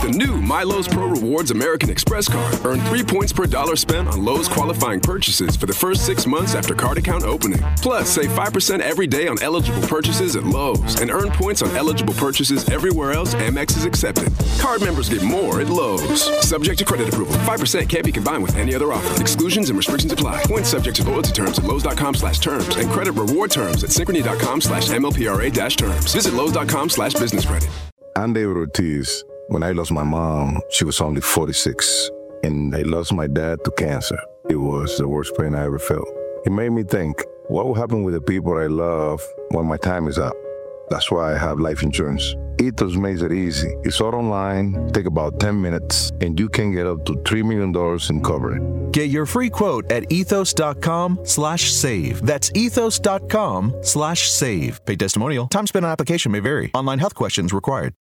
the new MyLowe's Pro Rewards American Express card. Earn 3 points per dollar spent on Lowe's qualifying purchases for the first 6 months after card account opening. Plus, save 5% every day on eligible purchases at Lowe's and earn points on eligible purchases everywhere else Amex is accepted. Card members get more at Lowe's. Subject to credit approval. 5% can't be combined with any other offer. Exclusions and restrictions apply. Points subject to loyalty terms at Lowe's.com/terms and credit reward terms at Synchrony.com/MLPRA-terms. Visit Lowe's.com/business credit. I'm David Ortiz. When I lost my mom, she was only 46, and I lost my dad to cancer. It was the worst pain I ever felt. It made me think, what will happen with the people I love when my time is up? That's why I have life insurance. Ethos makes it easy. It's all online, take about 10 minutes, and you can get up to $3 million in coverage. Get your free quote at ethos.com/save. That's ethos.com/save. Pay testimonial. Time spent on application may vary. Online health questions required.